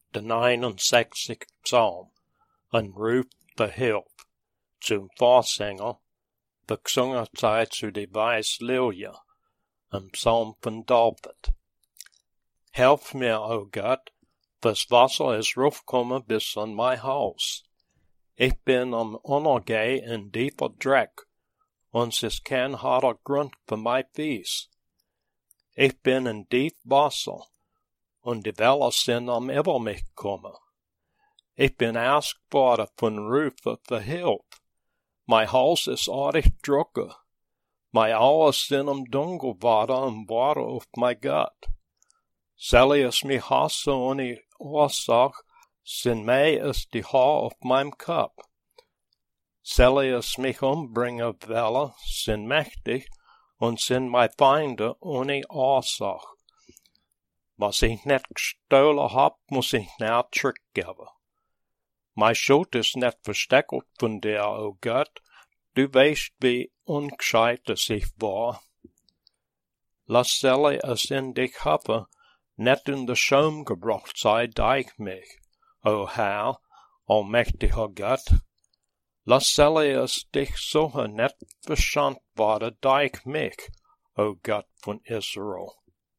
de 69 Psalm, en roep de hulp. Zum voorzanger, gezongen zij zu de wijsleerje, een psalm van David. Help mir, o God, das Wasser is raufgekommen bis an mijn huis. Ik ben am ondergehen in dieper drek, ons is kein harder grond voor mijn vies. Ik ben in diep Wasser, und die Wellen sind am über mich gekommen. Ich bin ask worden von Rufe für Hilfe. Mein Hals ist aardig drukke. Mijn Augen sind am Dunkel worden und waren auf mein Gott. Sally es mich hasse ohne Ursache, sind mehr als die Haar auf meinem Kopf. Sally es mich umbringen welle, sind mächtig und sind meine Feinde ohne Ursache. Was ich nicht gestohlen hab, muss ich now zurückgeben. Mijn Schuld is net versteckelt von dir, o Gott, du weißt, wie ungescheit ich war. Lass Sally es in dich hoffen, net in de Scham gebracht sei, deich mich, o Herr, allmächtiger Gott. Lass Sally es dich suchen, net verschont worden, deich mich, o Gott von Israel.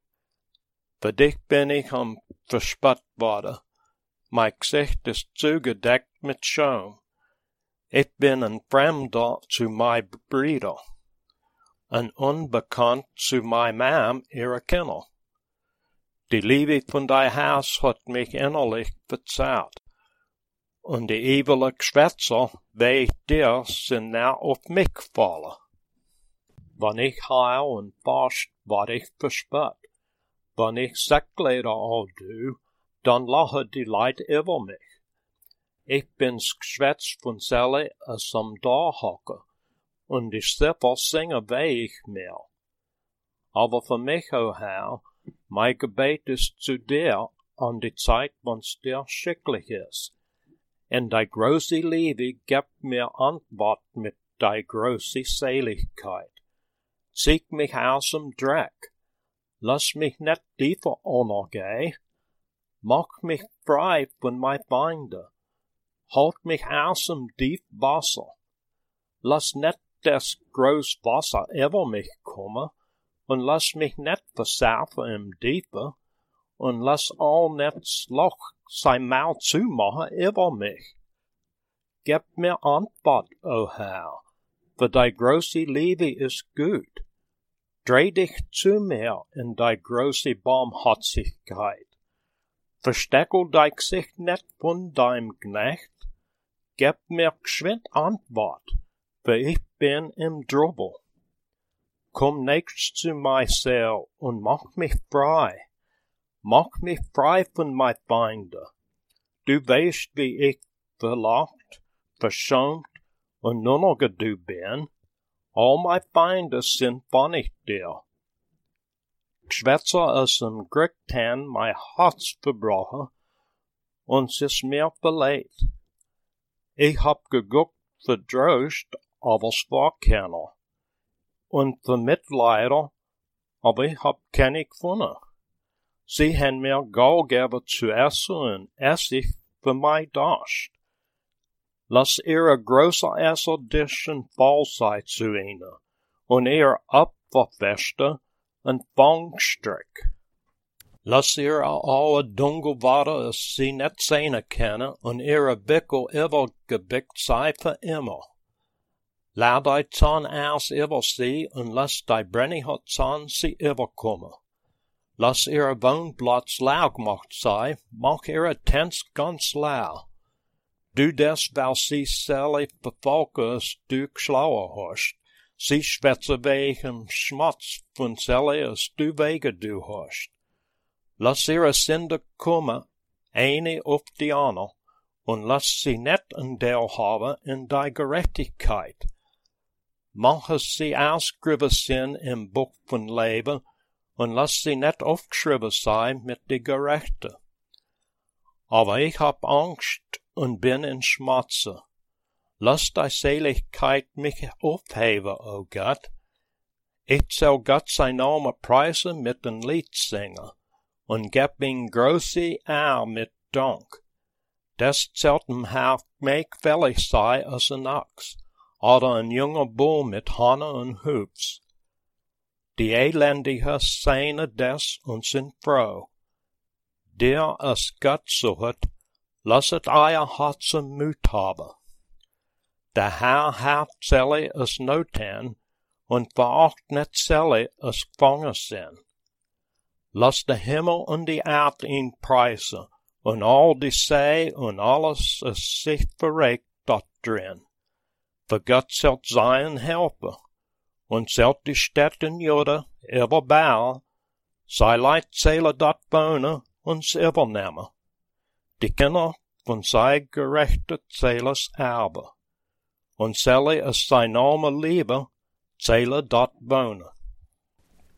Für dich bin ich am verspott worden. Mein Gesicht ist zugedeckt mit Scham. Ich bin ein Fremder zu mein Brüder, ein Unbekannt zu mein Mam, ihre Kinder. Die Liebe von dein Haus hat mich innerlich verzerrt, und die evile Geschwätzer, weh dir, sind now auf mich gefallen. Wann ich heil und forscht, ward ich verspott. Wann ich Säckleder all du, dann lache die Leid über mich. Ich bin's Geschwätz von Sally als am Dachhocke, und die Ziffer singe weh ich mir. Aber für mich, o Herr, mein Gebet ist zu dir an die Zeit, wann's dir schicklich ist. In dei große Liebe gib mir Antwort mit dei große Seligkeit. Zieh mich aus dem Dreck. Lass mich nicht tiefer untergehen. Mach mich frei von mein Feinde. Halt mich aus dem tief Wasser. Lass nicht das groß Wasser über mich kommen, und lass mich nicht versaufen im Tiefe, und lass all nicht Loch sein Maul zumachen über mich. Gib mir Antwort, o Herr, für dei große Liebe ist gut. Dreh dich zu mir in dei große Barmherzigkeit. Versteckel dei Gesicht nicht von deinem Knecht. Gib mir geschwind Antwort, für ich bin im Trouble. Komm nächst zu mei Seele und mach mich frei. Mach mich frei von mein Feinde. Du weißt, wie ich verlacht, verschont und nunniger du bin. All mein Feinde sind von ich dir. Geschwätzer als ein Gricktan mein Herz verbrochen, und es ist mir verleid. Ich hab geguckt für Trost, aber es war keiner. Und für Mitleider, aber ich hab keine gefunden. Sie haben mir Gau gegeben zu essen und Essig für mein Durst. Lass ihre große Esserdischen voll sein zu ihnen, und ihr Opferfeste ein Fangstrick. Lass ihre Augen dunkel werden, dass sie nicht sehen können, und ihre Bickel übergebickt sei für immer. Laat dei Zahn aus über sie, und lass dei brennige Zahn sie überkommen. Lass ihre Wohnplatz lau gemacht sei, mach ihre Tents ganz lau. Du das, weil sie Sally befolgen, als du geschlauer hast. Sie schwätze wegen Schmatz von Sally, als du wege du hast. Lass ihre Sünde kommen, eine auf die andere, und lass sie nicht ein Teil haben in der Gerechtigkeit. Manche sie ausgeschrieben sind im Buch von Leben, und lass sie nicht aufgeschrieben sein mit die Gerechten. Aber ich hab Angst und bin in Schmerzen. Lass die Seligkeit mich aufheben, o Gott. Ich soll Gott sein Name preisen mit ein Lied singen, und geb ihm große Ehre mit donk. Des zelten haar meek vellig sei als een aks, oder een jonge boer met hannen en hoofs. Die elendige seine des und zijn vrouw. Der als Gott so het, lass het eier hart zijn moed hebben. De Herr haat zellig als noodhen, und veracht net zellig als gevangen zijn. Lass de Himmel und die Erd ihn preisen, und all die See und alles es sich verregt dort drin. Für Gott zelt sein helpen, und zelt die Städten Juda überbauen, sei Leid zählen dort wohnen und sie übernehmen. Die Kinder von sei gerechte zählers Erbe, und zähle es sein Name liebe, zähle dort wohnen.